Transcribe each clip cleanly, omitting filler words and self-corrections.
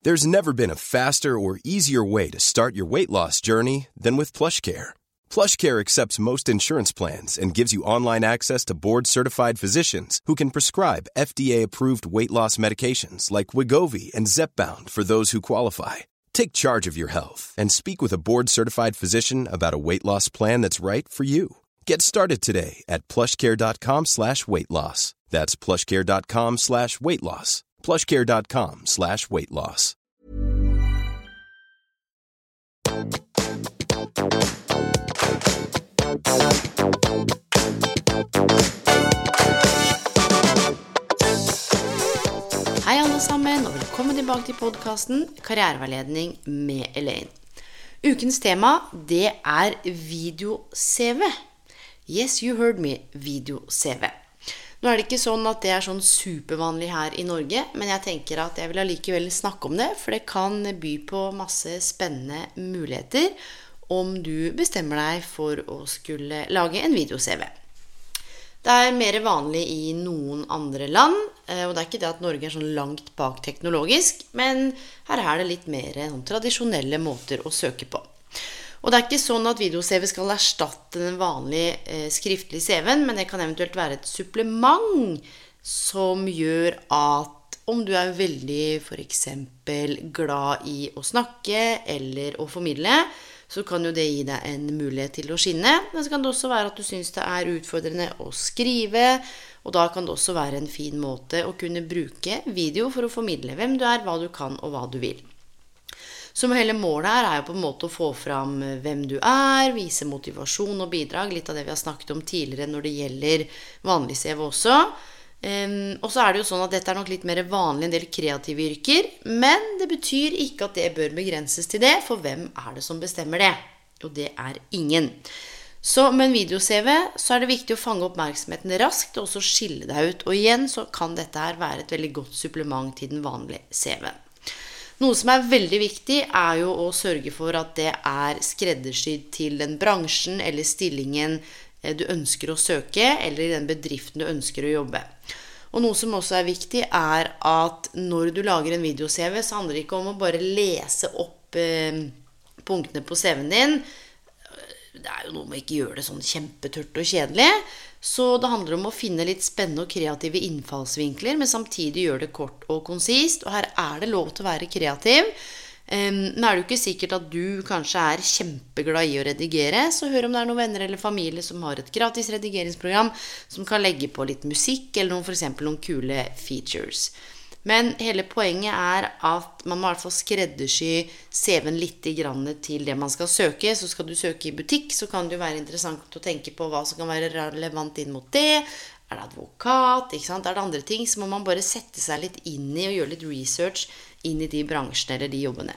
There's never been a faster or easier way to start your weight loss journey than with PlushCare. PlushCare accepts most insurance plans and gives you online access to board-certified physicians who can prescribe FDA-approved weight loss medications like Wegovy and Zepbound for those who qualify. Take charge of your health and speak with a board-certified physician about a weight loss plan that's right for you. Get started today at plushcare.com/weightloss. That's plushcare.com/weightloss. plushcare.com/weightloss. Hei alle sammen, og velkommen tilbake til podcasten Karriereveiledning med Elaine. Ukens tema, det video-CV. Yes, you heard me, video-CV. Nå det ikke sånn at det sånn supervanlig her i Norge, men jeg tenker at jeg vil allikevel snakke om det, for det kan by på masse spennende muligheter om du bestemmer deg for å skulle lage en video-CV. Det mer vanlig i noen andre land, og det ikke det at Norge sånn langt bak teknologisk, men her det litt mer tradisjonelle måter å søke på. Og det ikke sånn at video-CV skal erstatte den vanlige skriftlige CV-en, men det kan eventuelt være et supplement som gjør at om du veldig for eksempel glad i å snakke eller å formidle, så kan jo det gi deg en mulighet til å skinne. Men så kan det også være at du synes det utfordrende å skrive, og da kan det også være en fin måte å kunne bruke video for å formidle hvem du hva du kan og hva du vil. Så hele målet her jo på en måte å få fram hvem du vise motivasjon og bidrag, litt av det vi har snakket om tidligere når det gjelder vanlig CV også. Og så det jo sånn at dette nok litt mer vanlig en del kreative yrker, men det betyr ikke at det bør begrenses til det, for hvem det som bestemmer det? Og det ingen. Så med en video-CV så det viktig å fange oppmerksomheten raskt og også skille deg ut, og igjen så kan dette her være et veldig godt supplement til den vanlige CV-en. Noe som veldig viktig jo å sørge for at det skreddersydd til den bransjen eller stillingen du ønsker å søke, eller i den bedriften du ønsker å jobbe. Og noe som også viktig at når du lager en video-CV, så handler det ikke om å bare lese opp punktene på CV-en din. Det jo noe med ikke gjøre det sånn kjempetørt og kjedelig. Så det handler om å finne litt spennende og kreative innfallsvinkler, men samtidig gjøre det kort og konsist. Og her det lov til å være kreativ. Men det jo ikke sikkert at du kanskje kjempeglad i å redigere, så hør om det noen venner eller familie som har et gratis redigeringsprogram som kan legge på litt musikk eller for eksempel noen kule features. Men hele poenget at man må I hvert fall skreddersy CV-en litt til det man skal søke. Så skal du søke I butikk, så kan det jo være interessant å tenke på hva som kan være relevant inn mot det. Det advokat, ikke sant? Det andre ting, så må man bare sette seg litt inn I og gjøre litt research inn I de bransjene eller de jobbene.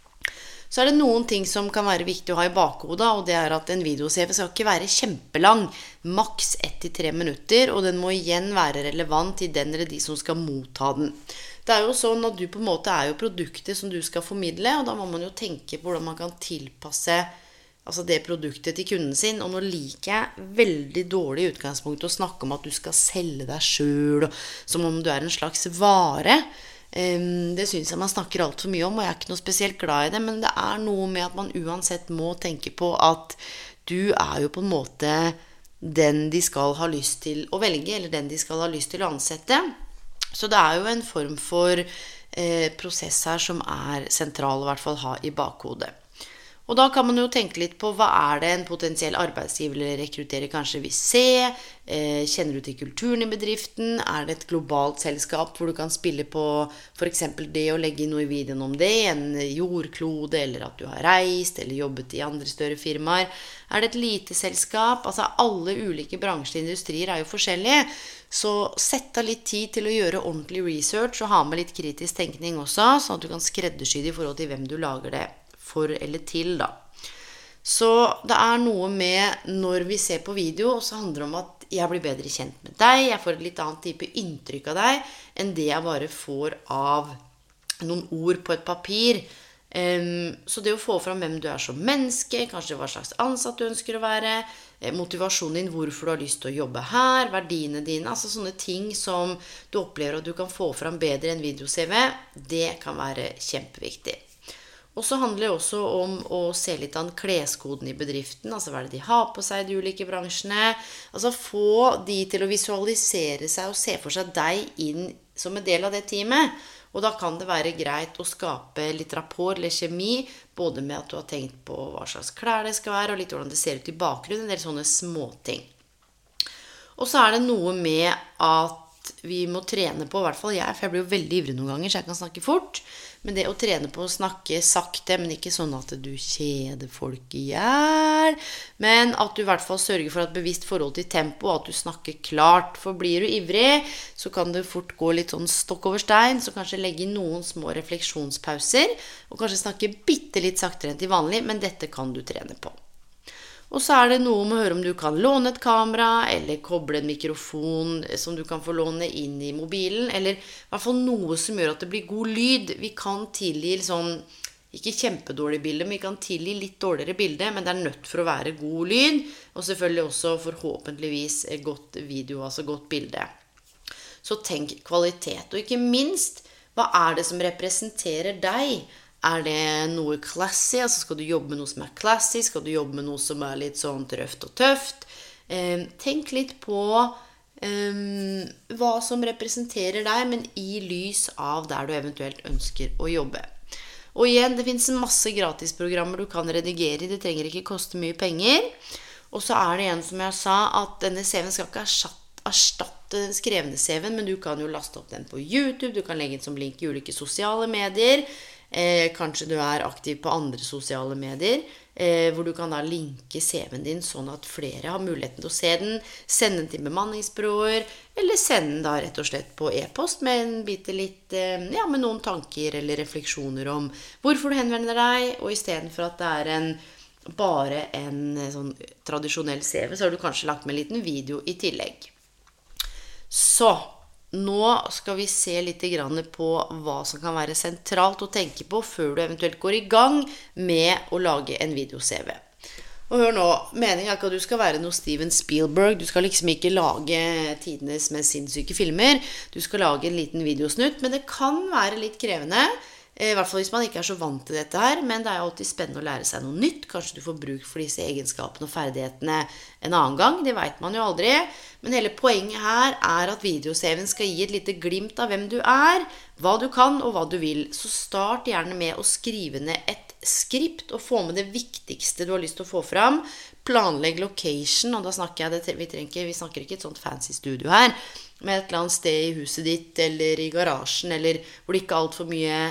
Så det noen ting som kan være viktig å ha I bakhodet, og det at en video-CV skal ikke være kjempelang, maks 1-3 minutter, og den må igjen være relevant til den eller de som skal motta den. Det jo sånn at du på en måte jo produktet som du skal formidle, og da må man jo tenke på hvordan man kan tilpasse det produktet til kunden sin, og nå liker jeg veldig dårlig I utgangspunktet å snakke om at du skal selge deg selv, som om du en slags vare. Det synes jeg man snakker alt for mye om, og jeg ikke noe spesielt glad I det, men det noe med at man uansett må tenke på at du jo på en måte den de skal ha lyst til å velge, eller den de skal ha lyst til å ansette. Så det jo en form for prosess her som sentral, I hvert fall ha I bakhodet. Og da kan man jo tenke litt på hva det en potensiell arbeidsgiver eller rekrutterer kanskje vil se, kjenner du til kulturen I bedriften, det et globalt selskap hvor du kan spille på for eksempel det å legge inn noe I videoen om det, en jordklode, eller at du har reist eller jobbet I andre større firmaer. Det et lite selskap? Alle ulike bransjer og industrier jo forskjellige, så sett av litt tid til å gjøre ordentlig research og ha med litt kritisk tenkning også, sånn at du kan skreddersy det I forhold til hvem du lager det for eller til da. Så det noe med når vi ser på video, så handler det om at jeg blir bedre kjent med deg, jeg får et litt annet type inntrykk av deg enn det jeg bare får av noen ord på et papir Så det å få fram hvem du som menneske, kanskje hva slags ansatt du ønsker å være, motivasjonen din, hvorfor du har lyst til å jobbe her, verdiene dine, altså sånne ting som du opplever at du kan få fram bedre enn video-CV, det kan være kjempeviktig. Og så handler det også om å se litt an kleskoden i bedriften, altså hva det de har på seg i de ulike bransjene, altså få de til å visualisere seg og se for seg deg inn som en del av det teamet. Og da kan det være greit å skape litt rapport eller kjemi, både med at du har tenkt på hva slags klær det skal være, og litt hvordan det ser ut i bakgrunnen, en del sånne småting. Og så det noe med at vi må trene på, i hvert fall jeg, for jeg blir jo veldig ivrig noen ganger, så jeg kan snakke fort, men det å trene på å snakke sakte, men ikke sånn at du kjeder folk i hjel, men at du i hvert fall sørger for et bevisst forhold til tempo, og at du snakker klart, for blir du ivrig, så kan det fort gå litt sånn stokk over stein, så kanskje legge inn noen små refleksjonspauser, og kanskje snakke bitte litt saktere enn til vanlig, men dette kan du trene på. Og så det noe med å høre om du kan låne et kamera, eller koble en mikrofon som du kan få låne inn i mobilen, eller i hvert fall noe som gjør at det blir god lyd. Vi kan tilgi sånn, ikke kjempedårlig bilde, men vi kan tilgi litt dårligere bilde, men det nødt for å være god lyd, og selvfølgelig også forhåpentligvis godt video, altså godt bilde. Så tenk kvalitet, og ikke minst, hva det som representerer deg? Det noe classy, altså skal du jobbe med noe som classy, skal du jobbe med noe som litt sånn røft og tøft. Tenk litt på hva som representerer deg, men i lys av der du eventuelt ønsker å jobbe. Og igjen, det finnes masse gratisprogrammer du kan redigere i, det trenger ikke koste mye penger. Og så det igjen, som jeg sa, at denne CV-en skal ikke erstatte den skrevne CV-en, men du kan jo laste opp den på YouTube, du kan legge den som link i ulike sosiale medier, kanskje du aktiv på andre sosiale medier, hvor du kan da linke CV-en din sånn at flere har muligheten til å se den, sende den til bemanningsbyråer, eller sende den da rett og slett på e-post med en bitte litt, ja, med noen tanker eller refleksjoner om hvorfor du henvender deg, og i stedet for at det bare en sånn tradisjonell CV, så har du kanskje lagt med en liten video i tillegg. Så nå skal vi se litt på hva som kan være sentralt å tenke på før du eventuelt går i gang med å lage en video-CV. Og hør nå, meningen ikke at du skal være noe Steven Spielberg, du skal liksom ikke lage tidenes mest sinnssyke filmer, du skal lage en liten videosnutt, men det kan være litt krevende, i hvert fall hvis man ikke så vant til dette her, men det alltid spennende å lære seg noe nytt. Kanskje du får bruk for disse egenskapene og ferdighetene en annen gang, det vet man jo aldri. Men hele poenget her at video-CV-en skal gi et lite glimt av hvem du hva du kan og hva du vil. Så start gjerne med å skrive ned et skript og få med det viktigste du har lyst til å få fram. Planlegg location, og da snakker jeg vi snakker ikke et sånt fancy studio her, men et eller annet sted i huset ditt, eller i garasjen, eller hvor det ikke alt for mye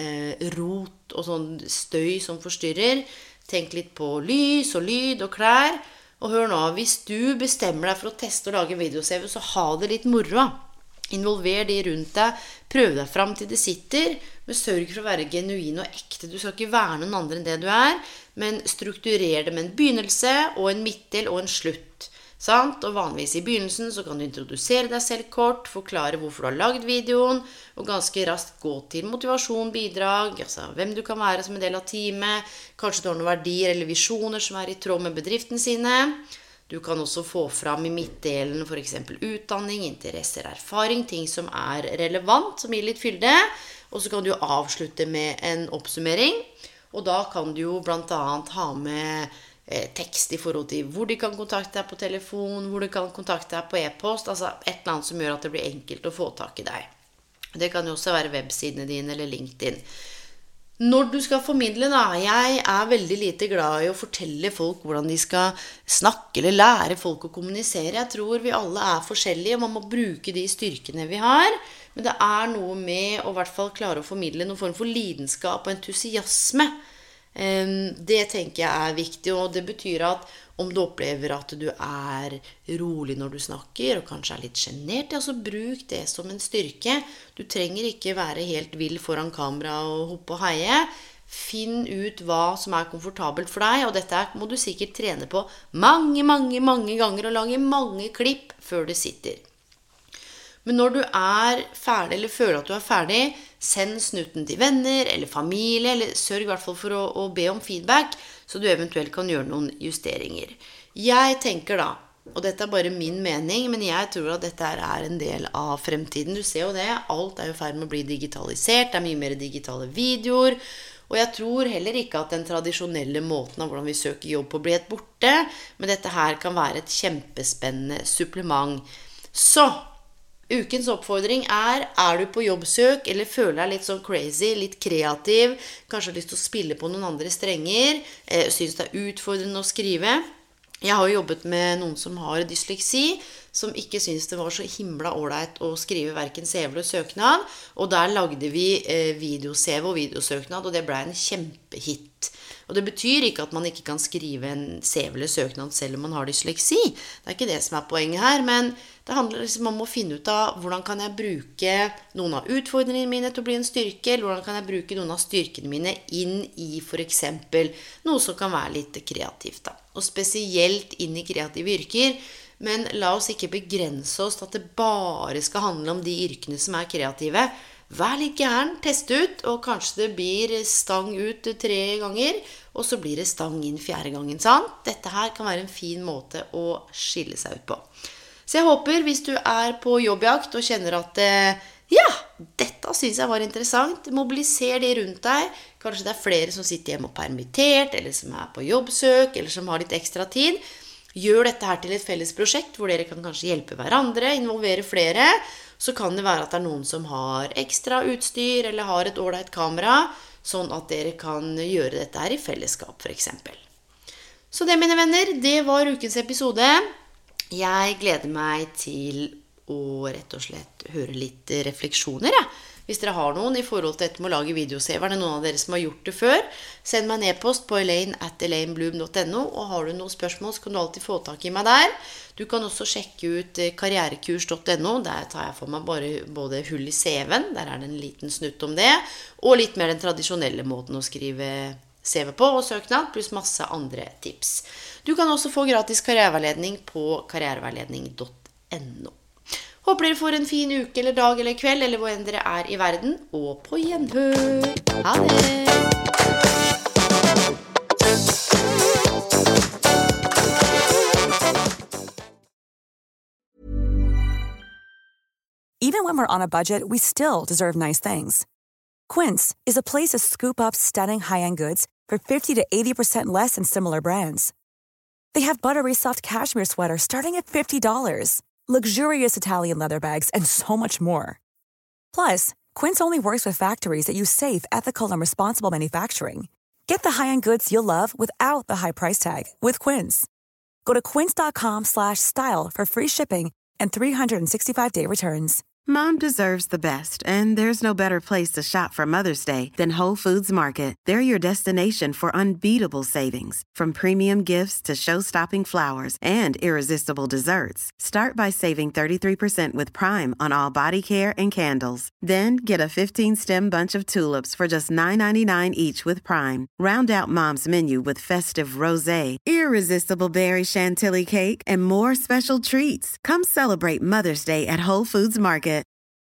rot og sånn støy som forstyrrer. Tenk litt på lys og lyd og klær. Og hør nå, hvis du bestemmer deg for å teste og lage en video-CV, så ha det litt moro. Involver de rundt deg, prøv deg fram til det sitter, men sørg for å være genuin og ekte. Du skal ikke være noen andre enn det du men strukturer det med en begynnelse og en midtdel og en slutt. Sant? Og vanligvis i begynnelsen så kan du introdusere deg selv kort, forklare hvorfor du har laget videoen, og ganske raskt gå til motivasjon, bidrag, altså hvem du kan være som en del av teamet, kanskje du har noen verdier eller visjoner som i tråd med bedriften sine. Du kan også få fram i midtdelen for eksempel utdanning, interesser, erfaring, ting som relevant, som gir litt fylde, og så kan du avslutte med en oppsummering, og da kan du jo blant annet ha med tekst i forhold til hvor de kan kontakte deg på telefon, hvor de kan kontakte deg på e-post, altså et eller annet som gjør at det blir enkelt å få tak i deg. Det kan jo også være websidene dine eller LinkedIn. Når du skal formidle da, jeg veldig lite glad i å fortelle folk hvordan de skal snakke eller lære folk å kommunisere. Jeg tror vi alle forskjellige, og man må bruke de styrkene vi har, men det noe med å i hvert fall klare å formidle noen form for lidenskap og entusiasme. Det tenker jeg viktig, og det betyr at om du opplever at du rolig når du snakker, og kanskje litt genert, ja, så bruk det som en styrke. Du trenger ikke være helt vill foran kamera og hoppe og heie. Finn ut hva som komfortabelt for deg, og dette må du sikkert trene på mange ganger, og lage mange klipp før det sitter. Men når du ferdig, eller føler at du ferdig, send snutten til venner eller familie, eller sørg I hvert fall for å be om feedback, så du eventuelt kan gjøre noen justeringer. Jeg tenker da, og dette bare min mening, men jeg tror at dette en del av fremtiden. Du ser jo det, alt jo I ferd med å bli digitalisert, det mye mer digitale videoer, og jeg tror heller ikke at den tradisjonelle måten av hvordan vi søker jobb på blir helt borte, men dette her kan være et kjempespennende supplement. Så, ukens oppfordring du på jobbsøk, eller føler deg litt sånn crazy, litt kreativ, kanskje har lyst til å spille på noen andre strenger, synes det utfordrende å skrive. Jeg har jobbet med noen som har dysleksi, som ikke synes det var så himla ordentlig å skrive hverken CV eller søknad, og der lagde vi video-CV og videosøknad, og det ble en kjempehit. Og det betyr ikke at man ikke kan skrive en CV eller søknad selv om man har dysleksi. Det ikke det som poenget her, men det handler liksom om å finne ut av hvordan kan jeg bruke noen av utfordringene mine til å bli en styrke, eller hvordan kan jeg bruke noen av styrkene mine inn I for eksempel noe som kan være litt kreativt da. Og spesielt inn I kreative yrker, men la oss ikke begrense oss til at det bare skal handle om de yrkene som kreative. Vær litt gæren, test ut, og kanskje det blir stang ut 3 ganger, og så blir det stang inn 4. gangen, sant? Dette her kan være en fin måte å skille seg ut på. Så jeg håper, hvis du på jobbjakt og kjenner at dette synes jeg var interessant, mobiliser det rundt deg. Kanskje det flere som sitter hjemme og permittert, eller som på jobbsøk, eller som har litt ekstra tid. Gjør dette her til et felles prosjekt, hvor dere kan kanskje hjelpe hverandre, involvere flere. Så kan det være at det noen som har ekstra utstyr, eller har et ordentlig kamera, sånn at dere kan gjøre dette her I fellesskap, for eksempel. Så det, mine venner, det var ukens episode. Jeg gleder meg til å rett og slett høre litt refleksjoner, Hvis dere har noen I forhold til dette med å lage videosever, det noen av dere som har gjort det før, send meg en e-post på elaine@elainebloom.no, og har du noen spørsmål, så kan du alltid få tak I meg der. Du kan også sjekke ut karrierekurs.no, der tar jeg for meg både hull I CV-en, der det en liten snutt om det, og litt mer den tradisjonelle måten å skrive CV på og søknad, pluss masse andre tips. Du kan også få gratis karriereveiledning på karriereveiledning.no. Håper dere får en fin uke eller dag eller kveld, eller hvor enn dere I verden, og på gjenhør. Ha det! Even when we're on a budget, we still deserve nice things. Quince is a place to scoop up stunning high-end goods for 50 to 80% less than similar brands. They have buttery soft cashmere sweaters starting at $50, luxurious Italian leather bags, and so much more. Plus, Quince only works with factories that use safe, ethical, and responsible manufacturing. Get the high-end goods you'll love without the high price tag with Quince. Go to quince.com/style for free shipping and 365-day returns. Mom deserves the best, and there's no better place to shop for Mother's Day than Whole Foods Market. They're your destination for unbeatable savings, from premium gifts to show-stopping flowers and irresistible desserts. Start by saving 33% with Prime on all body care and candles. Then get a 15-stem bunch of tulips for just $9.99 each with Prime. Round out Mom's menu with festive rosé, irresistible berry chantilly cake, and more special treats. Come celebrate Mother's Day at Whole Foods Market.